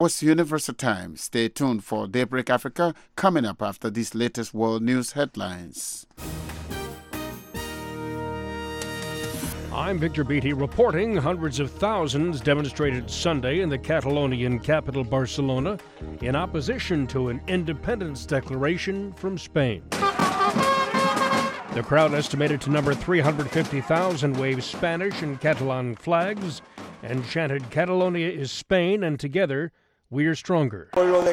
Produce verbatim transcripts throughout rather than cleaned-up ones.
It's Universal Time. Stay tuned for Daybreak Africa coming up after these latest world news headlines. I'm Victor Beatty reporting. Hundreds of thousands demonstrated Sunday in the Catalonian capital Barcelona in opposition to an independence declaration from Spain. The crowd, estimated to number three hundred fifty thousand, waved Spanish and Catalan flags and chanted, "Catalonia is Spain, and together we are stronger."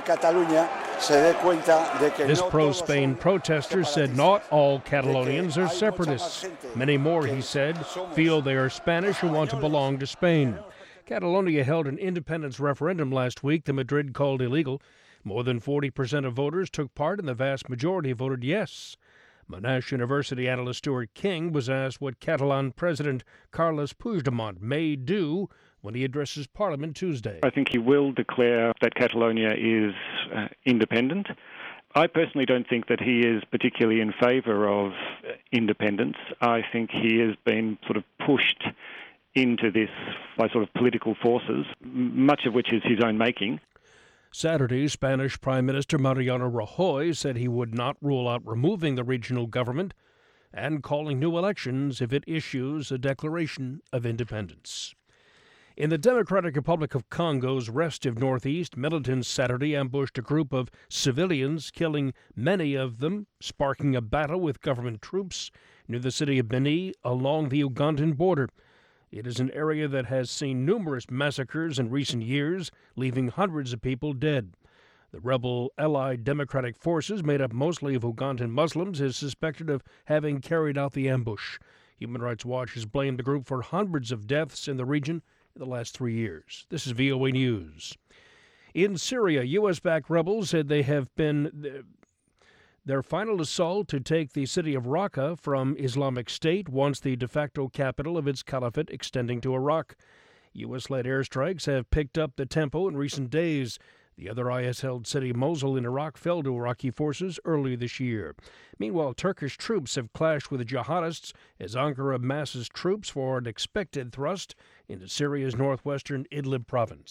This pro-Spain protester said not all Catalonians are separatists. Many more, he said, feel they are Spanish and want to belong to Spain. Catalonia held an independence referendum last week that Madrid called illegal. More than forty percent of voters took part, and the vast majority voted yes. Monash University analyst Stuart King was asked what Catalan President Carles Puigdemont may do when he addresses Parliament Tuesday. I think he will declare that Catalonia is uh, independent. I personally don't think that he is particularly in favour of independence. I think he has been sort of pushed into this by sort of political forces, much of which is his own making. Saturday, Spanish Prime Minister Mariano Rajoy said he would not rule out removing the regional government and calling new elections if it issues a declaration of independence. In the Democratic Republic of Congo's restive northeast, militants Saturday ambushed a group of civilians, killing many of them, sparking a battle with government troops near the city of Beni along the Ugandan border. It is an area that has seen numerous massacres in recent years, leaving hundreds of people dead. The rebel Allied Democratic Forces, made up mostly of Ugandan Muslims, is suspected of having carried out the ambush. Human Rights Watch has blamed the group for hundreds of deaths in the region in the last three years. This is V O A News. In Syria, U S-backed rebels said they have been... Their final assault to take the city of Raqqa from Islamic State, once the de facto capital of its caliphate extending to Iraq. U S-led airstrikes have picked up the tempo in recent days. The other I S-held city, Mosul in Iraq, fell to Iraqi forces earlier this year. Meanwhile, Turkish troops have clashed with jihadists as Ankara masses troops for an expected thrust into Syria's northwestern Idlib province.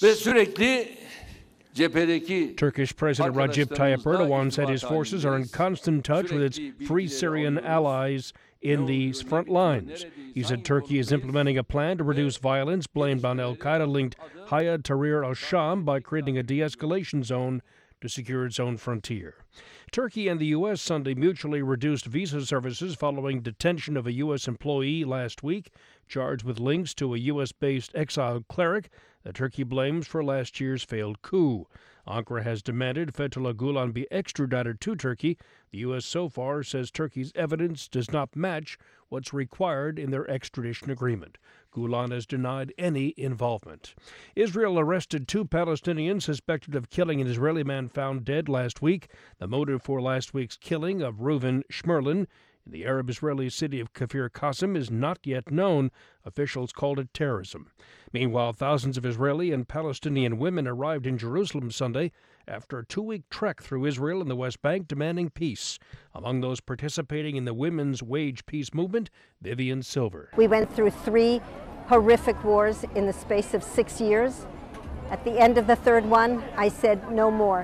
Turkish President Recep Tayyip Erdogan said his forces are in constant touch with its Free Syrian allies in the front lines. He said Turkey is implementing a plan to reduce violence blamed on al-Qaeda-linked Hayat Tahrir al-Sham by creating a de-escalation zone to secure its own frontier. Turkey and the U S Sunday mutually reduced visa services following detention of a U S employee last week, charged with links to a U S-based exiled cleric that Turkey blames for last year's failed coup. Ankara has demanded Fethullah Gulen be extradited to Turkey. The U S so far says Turkey's evidence does not match what's required in their extradition agreement. Gulen has denied any involvement. Israel arrested two Palestinians suspected of killing an Israeli man found dead last week. The motive for last week's killing of Reuven Shmerlin in the Arab-Israeli city of Kfir Qasim is not yet known. Officials called it terrorism. Meanwhile, thousands of Israeli and Palestinian women arrived in Jerusalem Sunday after a two-week trek through Israel and the West Bank demanding peace. Among those participating in the women's wage peace movement, Vivian Silver. We went through three horrific wars in the space of six years. At the end of the third one, I said, no more.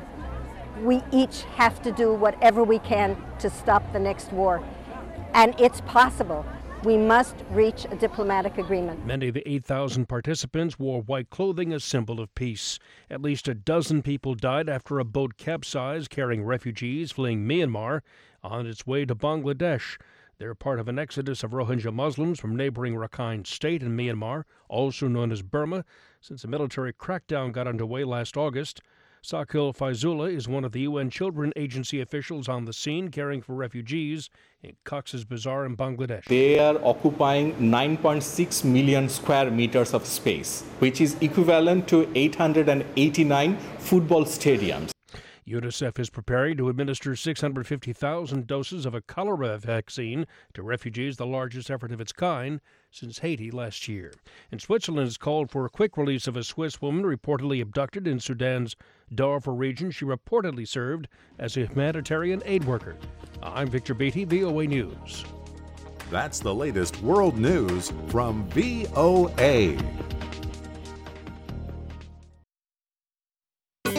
We each have to do whatever we can to stop the next war. And it's possible. We must reach a diplomatic agreement. Many of the eight thousand participants wore white clothing, a symbol of peace. At least a dozen people died after a boat capsized carrying refugees fleeing Myanmar on its way to Bangladesh. They're part of an exodus of Rohingya Muslims from neighboring Rakhine State in Myanmar, also known as Burma, since a military crackdown got underway last August. Sakil Faizullah is one of the U N Children Agency officials on the scene caring for refugees in Cox's Bazar in Bangladesh. They are occupying nine point six million square meters of space, which is equivalent to eight hundred eighty-nine football stadiums. UNICEF is preparing to administer six hundred fifty thousand doses of a cholera vaccine to refugees, the largest effort of its kind since Haiti last year. And Switzerland has called for a quick release of a Swiss woman reportedly abducted in Sudan's Darfur region. She reportedly served as a humanitarian aid worker. I'm Victor Beatty, V O A News. That's the latest world news from V O A.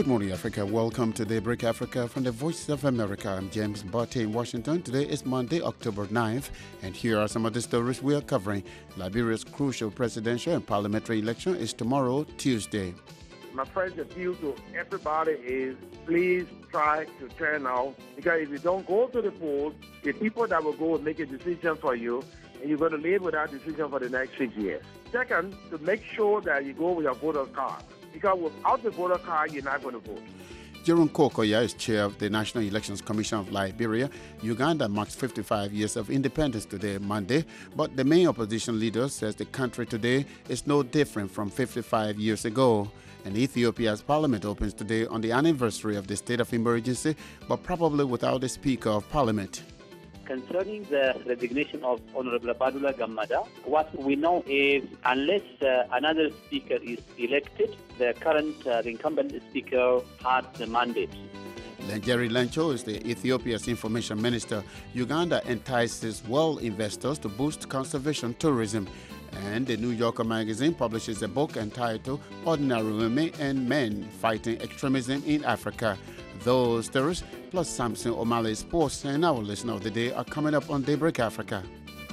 Good morning, Africa. Welcome to Daybreak Africa from the Voice of America. I'm James Botte in Washington. Today is Monday, October ninth, and here are some of the stories we are covering. Liberia's crucial presidential and parliamentary election is tomorrow, Tuesday. My first appeal to everybody is please try to turn out, because if you don't go to the polls, the people that will go will make a decision for you, and you're going to live with that decision for the next six years. Second, to make sure that you go with your voter card, because without the voter card, you're not going to vote. Jerome Kokoya is chair of the National Elections Commission of Liberia. Uganda marks fifty-five years of independence today, Monday, but the main opposition leader says the country today is no different from fifty-five years ago. And Ethiopia's parliament opens today on the anniversary of the state of emergency, but probably without the Speaker of Parliament. Concerning the resignation of Honorable Badula Gamada, what we know is unless uh, another speaker is elected, the current uh, the incumbent speaker has the mandate. Lenjeri Lancho is the Ethiopia's information minister. Uganda entices world investors to boost conservation tourism. And the New Yorker magazine publishes a book entitled Ordinary Women and Men Fighting Extremism in Africa. Those stories, plus Samson O'Malley's sports and our listener of the day are coming up on Daybreak Africa.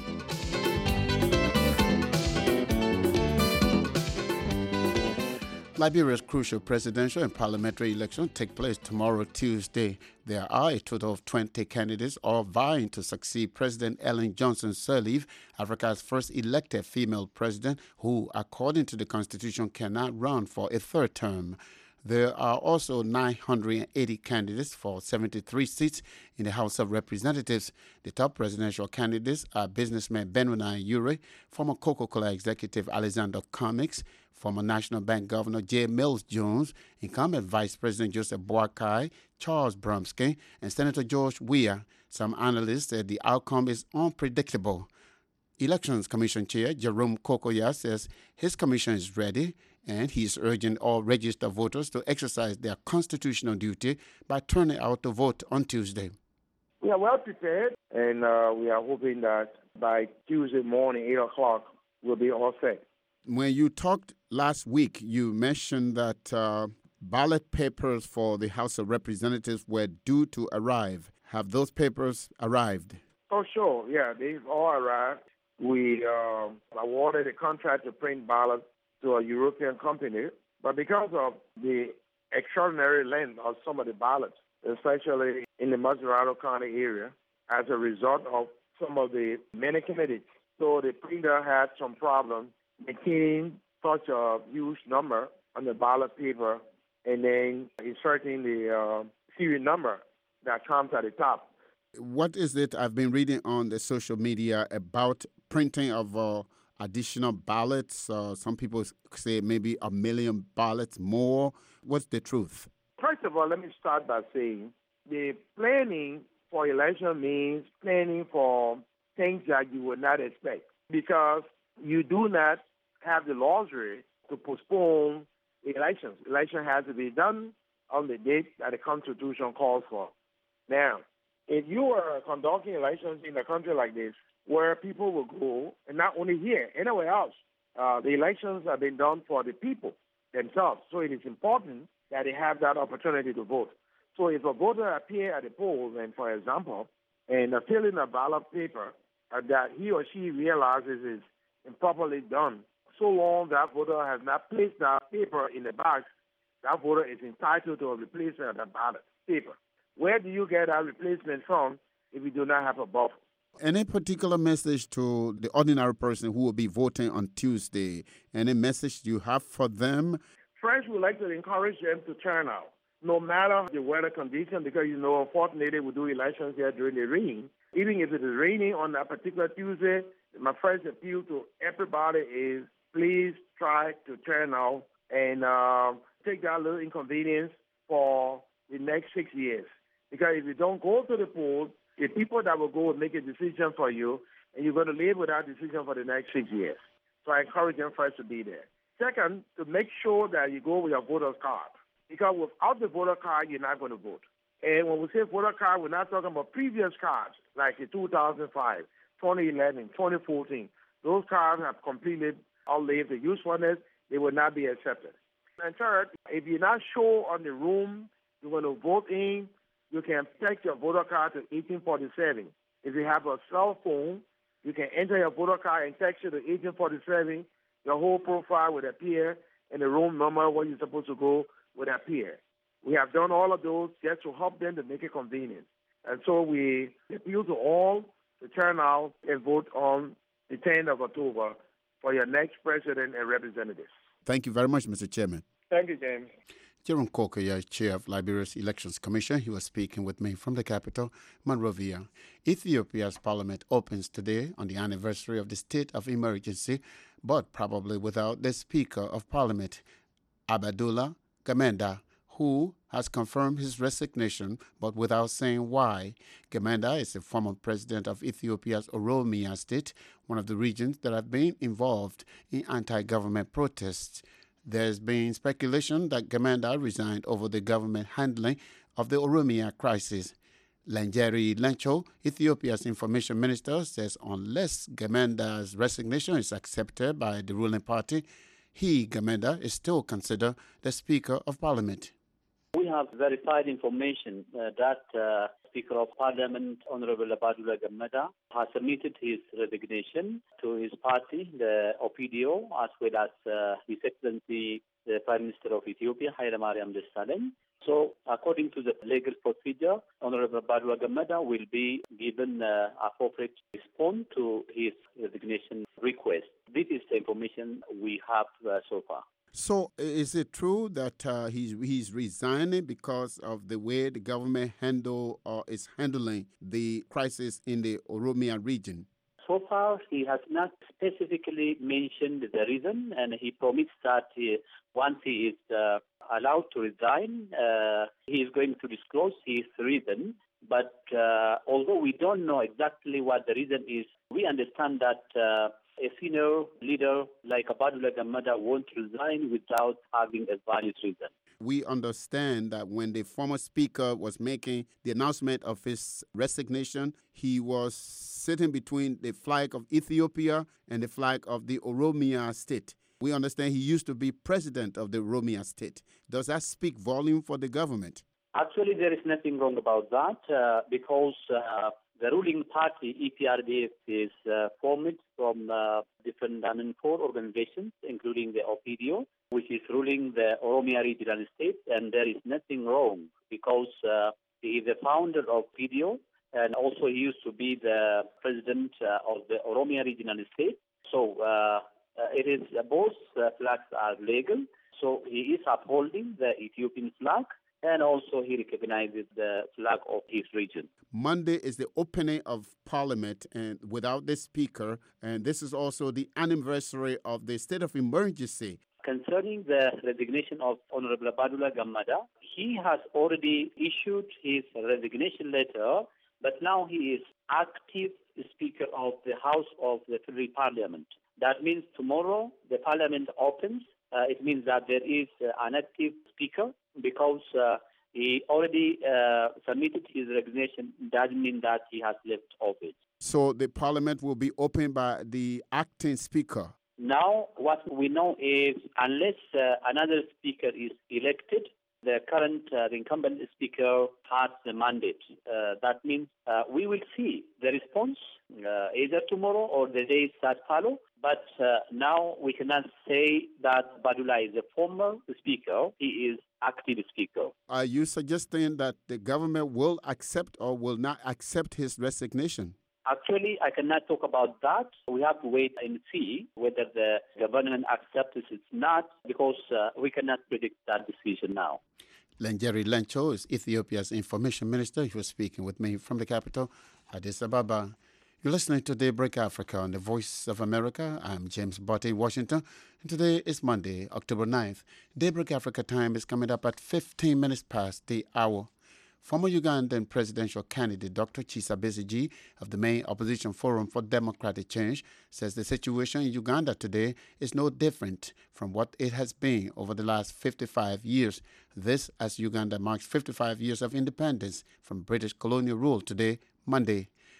Liberia's crucial presidential and parliamentary election take place tomorrow, Tuesday. There are a total of twenty candidates all vying to succeed President Ellen Johnson Sirleaf, Africa's first elected female president, who, according to the Constitution, cannot run for a third term. There are also nine hundred eighty candidates for seventy-three seats in the House of Representatives. The top presidential candidates are businessman Benoni Ure, former Coca-Cola executive Alexander Cummings, former National Bank Governor J. Mills Jones, incumbent Vice President Joseph Boakai, Charles Bromsky, and Senator George Weah. Some analysts said the outcome is unpredictable. Elections Commission Chair Jerome Kokoya says his commission is ready, and he is urging all registered voters to exercise their constitutional duty by turning out to vote on Tuesday. We are well prepared, and uh, we are hoping that by Tuesday morning, eight o'clock, we'll be all set. When you talked last week, you mentioned that uh, ballot papers for the House of Representatives were due to arrive. Have those papers arrived? Oh, sure. Yeah, they've all arrived. We uh, awarded a contract to print ballots to a European company, but because of the extraordinary length of some of the ballots, especially in the Massachusetts County area, as a result of some of the many candidates, so the printer had some problems making such a huge number on the ballot paper and then inserting the uh, serial number that comes at the top. What is it I've been reading on the social media about printing of uh, additional ballots? Uh, some people say maybe a million ballots more. What's the truth? First of all, let me start by saying the planning for election means planning for things that you would not expect, because you do not have the luxury to postpone the elections. Election has to be done on the date that the Constitution calls for. Now, if you are conducting elections in a country like this, where people will go, and not only here, anywhere else, uh, the elections have been done for the people themselves. So it is important that they have that opportunity to vote. So if a voter appears at the polls, and for example, and uh, fill in a ballot paper uh, that he or she realizes is improperly done, so long that voter has not placed that paper in the box, that voter is entitled to a replacement of that ballot paper. Where do you get that replacement from if you do not have a buffer? Any particular message to the ordinary person who will be voting on Tuesday? Any message you have for them? First, we'd like to encourage them to turn out, no matter the weather condition, because, you know, unfortunately, we do elections here during the rain. Even if it is raining on that particular Tuesday, my first appeal to everybody is please try to turn out and uh, take that little inconvenience for the next six years. Because if you don't go to the polls, the people that will go will make a decision for you, and you're going to live with that decision for the next six years. So I encourage them first to be there. Second, to make sure that you go with your voter's card. Because without the voter card, you're not going to vote. And when we say voter card, we're not talking about previous cards, like in two thousand five, twenty eleven, twenty fourteen. Those cards have completely outlived the usefulness. They will not be accepted. And third, if you're not sure on the room you're going to vote in, you can text your voter card to eighteen forty-seven. If you have a cell phone, you can enter your voter card and text it to eighteen forty-seven. Your whole profile will appear, and the room number where you're supposed to go will appear. We have done all of those just to help them to make it convenient. And so we appeal to all to turn out and vote on the tenth of October for your next president and representatives. Thank you very much, Mister Chairman. Thank you, James. Jerome Kokoya, Chair of Liberia's Elections Commission, he was speaking with me from the capital, Monrovia. Ethiopia's parliament opens today on the anniversary of the state of emergency, but probably without the Speaker of Parliament, Abdullah Gamenda, who has confirmed his resignation, but without saying why. Gamenda is the former president of Ethiopia's Oromia state, one of the regions that have been involved in anti-government protests. There's been speculation that Gamenda resigned over the government handling of the Oromia crisis. Lenjeri Lencho, Ethiopia's information minister, says unless Gamenda's resignation is accepted by the ruling party, he, Gamenda, is still considered the Speaker of Parliament. We have verified information uh, that uh, Speaker of Parliament, Honorable Abdullah Gamenda, has submitted his resignation to his party, the O P D O, as well as uh, His Excellency, the Prime Minister of Ethiopia, Haile Mariam Desalegn. So, according to the legal procedure, Honorable Abdullah Gamenda will be given uh, appropriate response to his resignation request. This is the information we have uh, so far. So is it true that uh, he's he's resigning because of the way the government handle or is handling the crisis in the Oromia region? So far, he has not specifically mentioned the reason, and he promised that he, once he is uh, allowed to resign, uh, he is going to disclose his reason. But uh, although we don't know exactly what the reason is, we understand that uh, a senior leader like Abdullah Gamenda won't resign without having a valid reason. We understand that when the former speaker was making the announcement of his resignation, he was sitting between the flag of Ethiopia and the flag of the Oromia state. We understand he used to be president of the Oromia state. Does that speak volume for the government? Actually, there is nothing wrong about that uh, because uh, the ruling party, E P R D F, is uh, formed from uh, different I mean, four organizations, including the O P D O, which is ruling the Oromia regional state, and there is nothing wrong because uh, he is the founder of O P D O, and also he used to be the president uh, of the Oromia regional state. So uh, uh, it is uh, both uh, flags are legal. So he is upholding the Ethiopian flag, and also he recognizes the flag of his region. Monday is the opening of Parliament and without the Speaker, and this is also the anniversary of the state of emergency. Concerning the resignation of Honorable Abdullah Gamenda, he has already issued his resignation letter, but now he is active Speaker of the House of the Federal Parliament. That means tomorrow the Parliament opens. Uh, it means that there is uh, an active Speaker because uh, he already uh, submitted his resignation. Doesn't mean that he has left office. So the Parliament will be opened by the acting Speaker. Now, what we know is unless uh, another Speaker is elected, the current uh, the incumbent Speaker has the mandate. Uh, that means uh, we will see the response uh, either tomorrow or the days that follow. But uh, now we cannot say that Abdullah is a former Speaker. He is active Speaker. Are you suggesting that the government will accept or will not accept his resignation? Actually, I cannot talk about that. We have to wait and see whether the government accepts it or not, because uh, we cannot predict that decision now. Lenjeri Lencho is Ethiopia's information minister. He was speaking with me from the capital, Addis Ababa. You're listening to Daybreak Africa on the Voice of America. I'm James Botte in Washington, and today is Monday, October ninth. Daybreak Africa time is coming up at fifteen minutes past the hour. Former Ugandan presidential candidate Doctor Kizza Besigye of the main opposition Forum for Democratic Change says the situation in Uganda today is no different from what it has been over the last fifty-five years. This as Uganda marks fifty-five years of independence from British colonial rule today, Monday.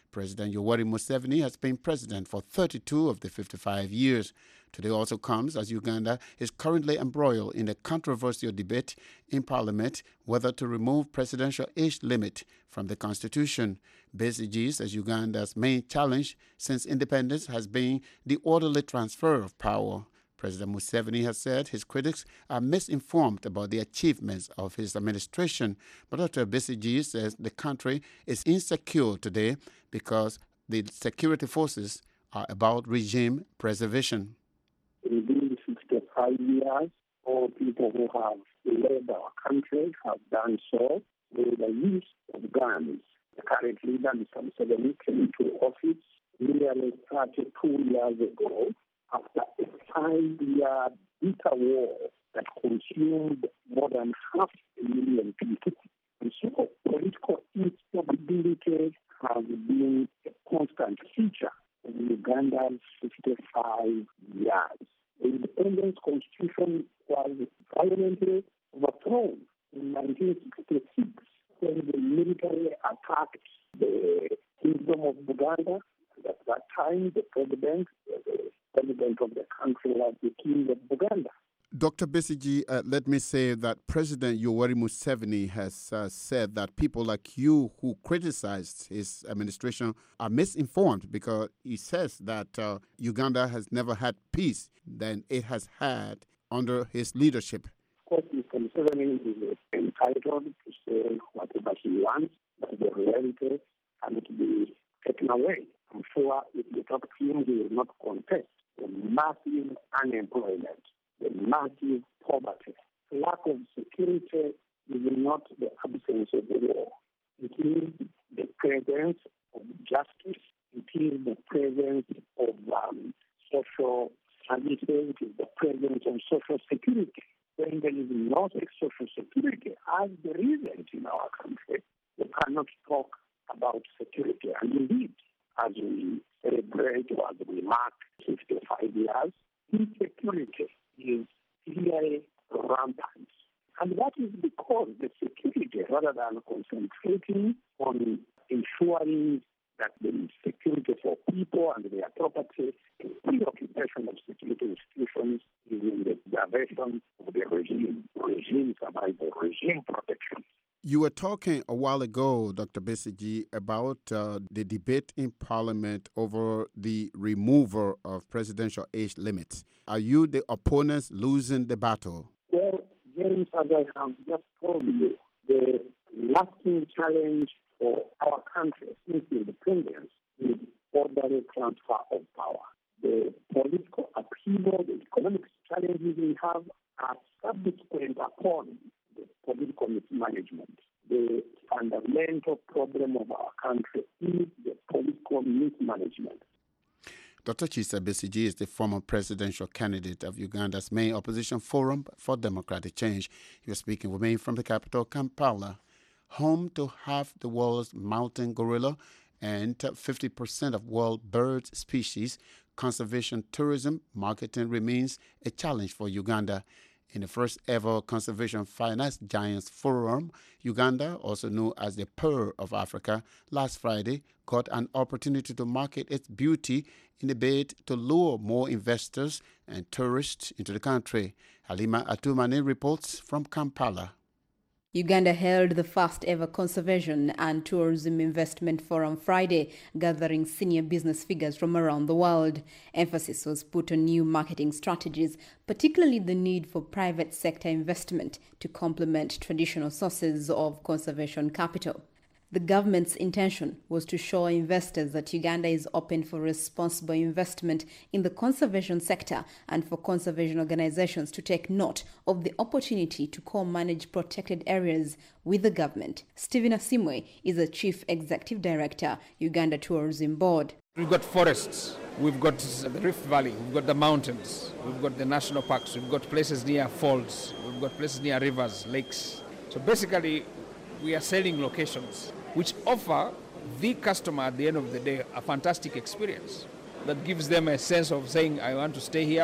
President Yoweri Museveni has been president for thirty-two of the fifty-five years. Today also comes as Uganda is currently embroiled in a controversial debate in Parliament whether to remove presidential age limit from the Constitution. Besigye says Uganda's main challenge since independence has been the orderly transfer of power. President Museveni has said his critics are misinformed about the achievements of his administration. But Doctor Besigye says the country is insecure today because the security forces are about regime preservation. Within sixty-five years, all people who have led our country have done so with the use of guns. The current leader, Mister Museveni, came to office nearly thirty-two years ago after a five-year bitter war that consumed more than half a million people. And so political instability has been a constant feature of Uganda's fifty-five years. The independence constitution was violently overthrown in nineteen sixty-six when the military attacked the kingdom of Buganda. At that time, the president, the president of the country was the king of Buganda. Doctor Besigye, uh, let me say that President Yoweri Museveni has uh, said that people like you who criticized his administration are misinformed because he says that uh, Uganda has never had peace than it has had under his leadership. Of course, Mister Museveni is entitled to say whatever he wants, but the reality cannot be taken away. I'm sure if you talk to him, he will not contest the massive unemployment, the massive poverty. Lack of security is not the absence of the law. It is the presence of justice. It is the presence of um, social services. It is the presence of social security. When there is no social security, as there isn't in our country, we cannot talk about security. And indeed, as we celebrate or as we mark fifty-five years, insecurity is clearly rampant. And that is because the security, rather than concentrating on ensuring that there is security for people and their property, the preoccupation of security institutions is in the direction of the regime, regime survival, regime protection. You were talking a while ago, Doctor Besigye, about uh, the debate in Parliament over the removal of presidential age limits. Are you, the opponents, losing the battle? Well, James, as I have just told you, the lasting challenge for our country since independence is orderly transfer of power. The political upheaval, the economic challenges we have are subsequent upon the political mismanagement. The fundamental problem of our country is the political mismanagement. Doctor Kizza Besigye is the former presidential candidate of Uganda's main opposition forum for democratic change. He was speaking with me from the capital, Kampala. Home to half the world's mountain gorilla and fifty percent of world bird species, conservation tourism marketing remains a challenge for Uganda. In the first ever Conservation Finance Giants Forum, Uganda, also known as the Pearl of Africa, last Friday got an opportunity to market its beauty in a bid to lure more investors and tourists into the country. Halima Atumani reports from Kampala. Uganda held the first ever Conservation and Tourism Investment Forum Friday, gathering senior business figures from around the world. Emphasis was put on new marketing strategies, particularly the need for private sector investment to complement traditional sources of conservation capital. The government's intention was to show investors that Uganda is open for responsible investment in the conservation sector and for conservation organizations to take note of the opportunity to co-manage protected areas with the government. Stephen Asimwe is the Chief Executive Director, Uganda Tourism Board. We've got forests, we've got the Rift Valley, we've got the mountains, we've got the national parks, we've got places near falls, we've got places near rivers, lakes. So basically, we are selling locations which offer the customer at the end of the day a fantastic experience that gives them a sense of saying, I want to stay here.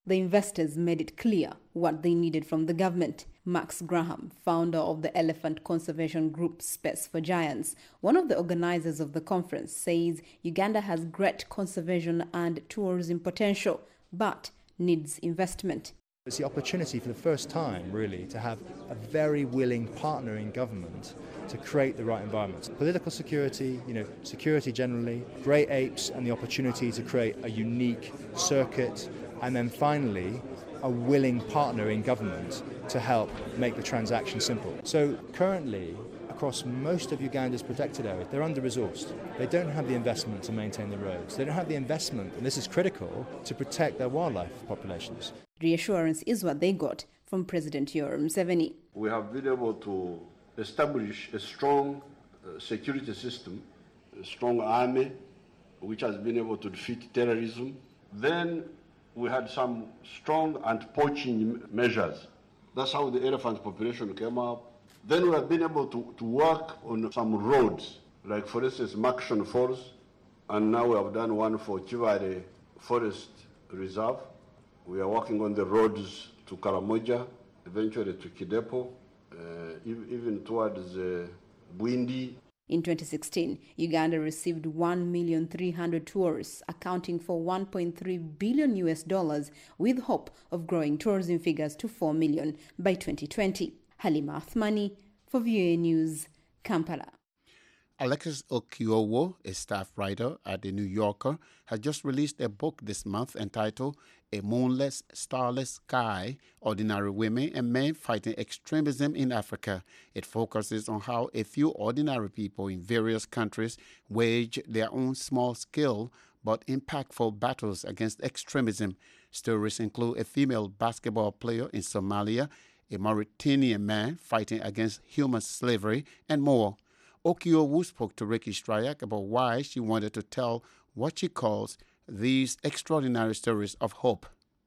The investors made it clear what they needed from the government. Max Graham, founder of the elephant conservation group Space for Giants, one of the organizers of the conference, says Uganda has great conservation and tourism potential, but needs investment. It's the opportunity for the first time, really, to have a very willing partner in government to create the right environment. Political security, you know, security generally, great apes, and the opportunity to create a unique circuit, and then finally, a willing partner in government to help make the transaction simple. So currently, across most of Uganda's protected areas, they're under-resourced. They don't have the investment to maintain the roads. They don't have the investment, and this is critical, to protect their wildlife populations. Reassurance is what they got from President Yoweri Museveni. We have been able to establish a strong uh, security system, a strong army, which has been able to defeat terrorism. Then we had some strong anti-poaching measures. That's how the elephant population came up. Then we have been able to, to work on some roads, like for instance, Makshon Falls, and now we have done one for Chivari Forest Reserve. We are working on the roads to Karamoja, eventually to Kidepo, uh, even towards uh, Bwindi. In twenty sixteen, Uganda received one million three hundred tourists, accounting for one point three billion U S dollars, with hope of growing tourism figures to four million by twenty twenty. Halima Athmani for V O A News, Kampala. Alexis Okiowo, a staff writer at The New Yorker, has just released a book this month entitled A Moonless, Starless Sky, Ordinary Women and Men Fighting Extremism in Africa. It focuses on how a few ordinary people in various countries wage their own small-scale but impactful battles against extremism. Stories include a female basketball player in Somalia, a Mauritanian man fighting against human slavery, and more. Okiowo spoke to Ricky Strayak about why she wanted to tell what she calls these extraordinary stories of hope.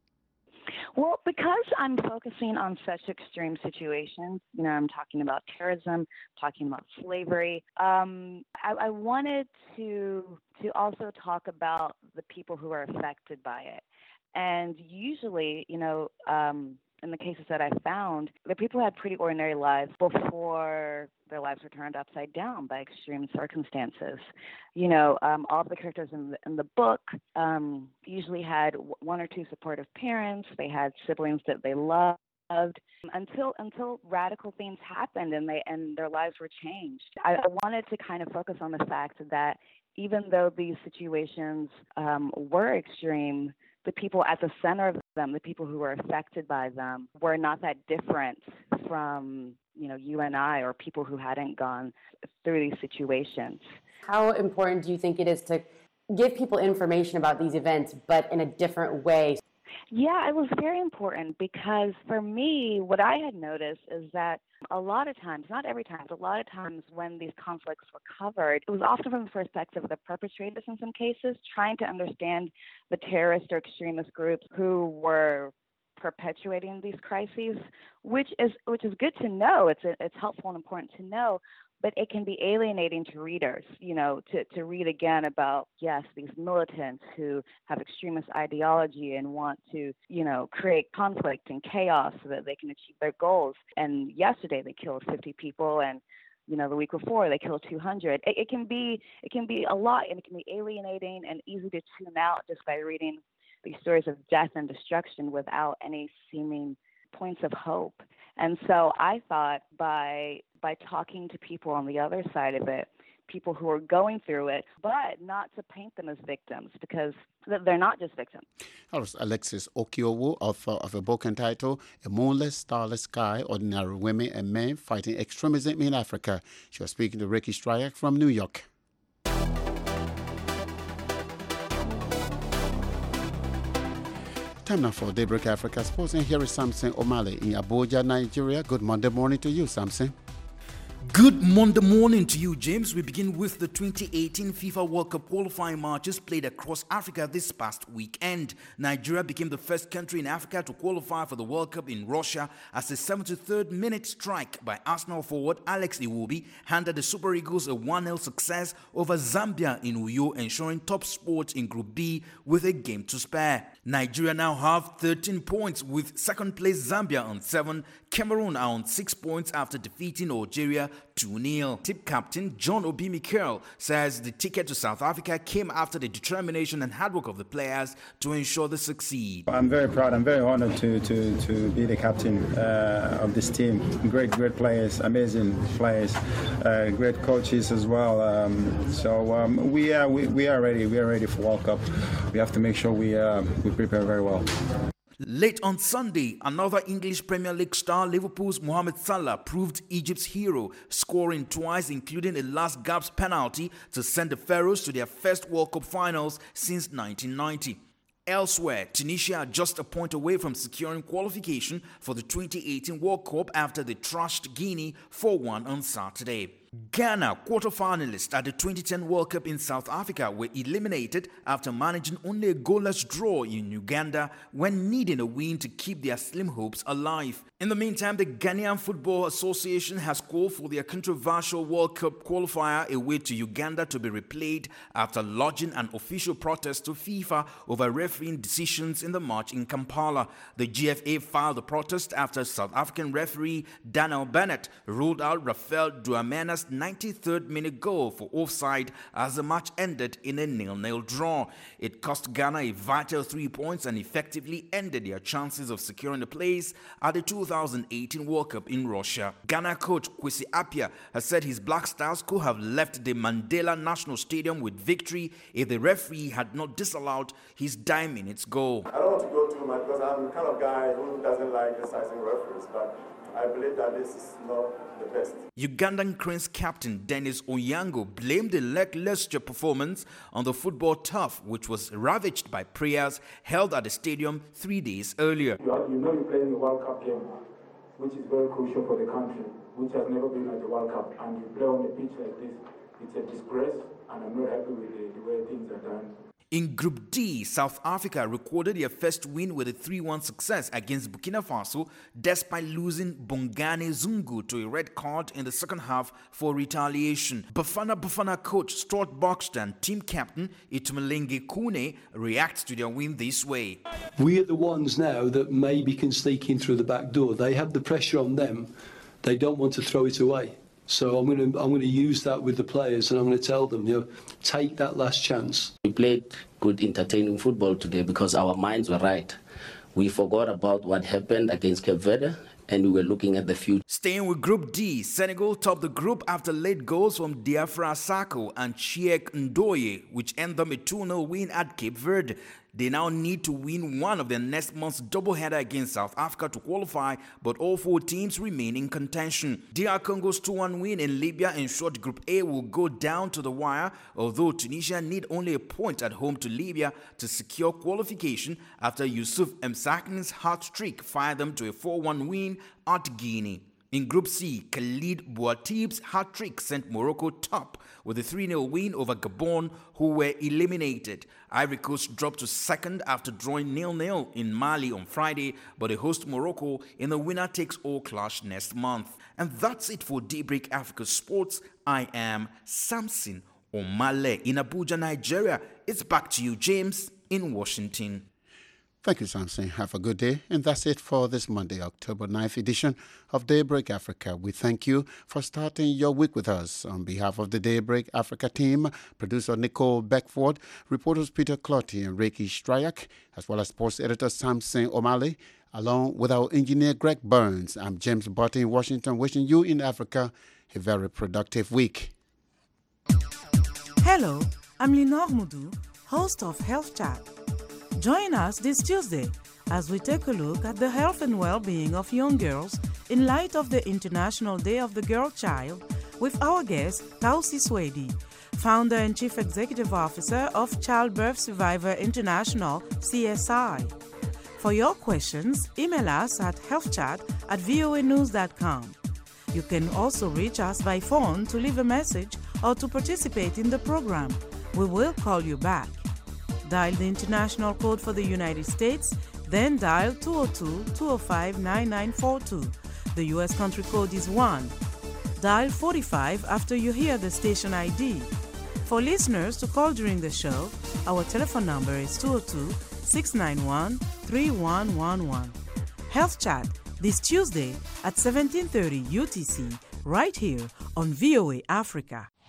Well, because I'm focusing on such extreme situations, you know, I'm talking about terrorism, talking about slavery. Um, I, I wanted to to also talk about the people who are affected by it, and usually, you know. Um, In the cases that I found, the people had pretty ordinary lives before their lives were turned upside down by extreme circumstances. You know, um, all of the characters in the, in the book um, usually had one or two supportive parents. They had siblings that they loved until until radical things happened and they and their lives were changed. I, I wanted to kind of focus on the fact that even though these situations um, were extreme, the people at the center of them, the people who were affected by them, were not that different from, you know, you and I or people who hadn't gone through these situations. How important do you think it is to give people information about these events, but in a different way? Yeah, it was very important because for me, what I had noticed is that a lot of times, not every time, but a lot of times when these conflicts were covered, it was often from the perspective of the perpetrators in some cases, trying to understand the terrorist or extremist groups who were perpetuating these crises, which is which is good to know. It's it's helpful and important to know. But it can be alienating to readers, you know, to, to read again about, yes, these militants who have extremist ideology and want to, you know, create conflict and chaos so that they can achieve their goals. And yesterday they killed fifty people, and, you know, the week before they killed two hundred. It, it can be it can be a lot, and it can be alienating and easy to tune out just by reading these stories of death and destruction without any seeming points of hope. And so I thought by by talking to people on the other side of it, people who are going through it, but not to paint them as victims, because they're not just victims. That was Alexis Okiowo, author of a book entitled A Moonless, Starless Sky, Ordinary Women and Men Fighting Extremism in Africa. She was speaking to Ricky Strayak from New York. Time now for Daybreak Africa Sports, and here is Samson Omale in Abuja, Nigeria. Good Monday morning to you, Samson. Good Monday morning to you, James. We begin with the twenty eighteen FIFA World Cup qualifying matches played across Africa this past weekend. Nigeria became the first country in Africa to qualify for the World Cup in Russia as a seventy-third minute strike by Arsenal forward Alex Iwobi handed the Super Eagles a one nil success over Zambia in Uyo, ensuring top spot in Group B with a game to spare. Nigeria now have thirteen points with second place Zambia on seven. Cameroon are on six points after defeating Algeria two nil. Team captain John Obi Mikel says the ticket to South Africa came after the determination and hard work of the players to ensure they succeed. I'm very proud. I'm very honored to to, to be the captain uh, of this team. Great, great players, amazing players, uh, great coaches as well. Um, so um, we are we, we are ready. We are ready for World Cup. We have to make sure we uh, we prepare very well. Late on Sunday, another English Premier League star, Liverpool's Mohamed Salah, proved Egypt's hero, scoring twice, including a last-gasp penalty to send the Pharaohs to their first World Cup finals since nineteen ninety. Elsewhere, Tunisia are just a point away from securing qualification for the twenty eighteen World Cup after they trashed Guinea four one on Saturday. Ghana, quarter-finalists at the twenty ten World Cup in South Africa, were eliminated after managing only a goalless draw in Uganda when needing a win to keep their slim hopes alive. In the meantime, the Ghanaian Football Association has called for their controversial World Cup qualifier away to Uganda to be replayed after lodging an official protest to FIFA over refereeing decisions in the match in Kampala. The G F A filed the protest after South African referee Daniel Bennett ruled out Rafael Duamena's ninety-third minute goal for offside as the match ended in a nil nil draw. It cost Ghana a vital three points and effectively ended their chances of securing a place at the two thousand eighteen World Cup in Russia. Ghana coach Kwesi Appiah has said his Black Stars could have left the Mandela National Stadium with victory if the referee had not disallowed his dime minutes goal. I don't want to go too much because I'm the kind of guy who doesn't like criticizing referees, but I believe that this is not the best. Ugandan Cranes captain Dennis Onyango blamed the lackluster performance on the football turf, which was ravaged by prayers held at the stadium three days earlier. You know you're playing a World Cup game, which is very crucial for the country, which has never been at the World Cup, and you play on a pitch like this. It's a disgrace, and I'm not happy with the, the way things are done. In Group D, South Africa recorded their first win with a three one success against Burkina Faso despite losing Bongane Zungu to a red card in the second half for retaliation. Bafana Bafana coach Stuart Baxter and team captain Itumelenge Kune react to their win this way. We are the ones now that maybe can sneak in through the back door. They have the pressure on them. They don't want to throw it away. So I'm going to I'm going to use that with the players, and I'm going to tell them, you know, take that last chance. We played good, entertaining football today because our minds were right. We forgot about what happened against Cape Verde, and we were looking at the future. Staying with Group D, Senegal topped the group after late goals from Diafra Sakho and Chiek Ndoye, which earned them a two nil win at Cape Verde. They now need to win one of their next month's doubleheader against South Africa to qualify, but all four teams remain in contention. D R Congo's two one win in Libya ensured Group A will go down to the wire, although Tunisia need only a point at home to Libya to secure qualification after Yusuf Msakin's hat-trick fired them to a four one win at Guinea. In Group C, Khalid Bouatib's hat-trick sent Morocco top with a three nil win over Gabon, who were eliminated. Ivory Coast dropped to second after drawing nil nil in Mali on Friday, but they host Morocco in the winner-takes-all clash next month. And that's it for Daybreak Africa Sports. I am Samson Omale in Abuja, Nigeria. It's back to you, James, in Washington. Thank you, Samson. Have a good day. And that's it for this Monday, October ninth edition of Daybreak Africa. We thank you for starting your week with us. On behalf of the Daybreak Africa team, producer Nicole Beckford, reporters Peter Clotty and Reiki Stryak, as well as sports editor Samson Omale, along with our engineer Greg Burns, I'm James Barton in Washington, wishing you in Africa a very productive week. Hello, I'm Lenore Mudu, host of Health Chat. Join us this Tuesday as we take a look at the health and well-being of young girls in light of the International Day of the Girl Child with our guest, Tausi Swedi, founder and chief executive officer of Childbirth Survivor International, C S I. For your questions, email us at healthchat at voa news dot com. You can also reach us by phone to leave a message or to participate in the program. We will call you back. Dial the international code for the United States, then dial two oh two, two oh five, nine nine four two. The U S country code is one. Dial forty-five after you hear the station I D. For listeners to call during the show, our telephone number is two oh two, six nine one, three one one one. Health Chat this Tuesday at seventeen thirty U T C, right here on V O A Africa.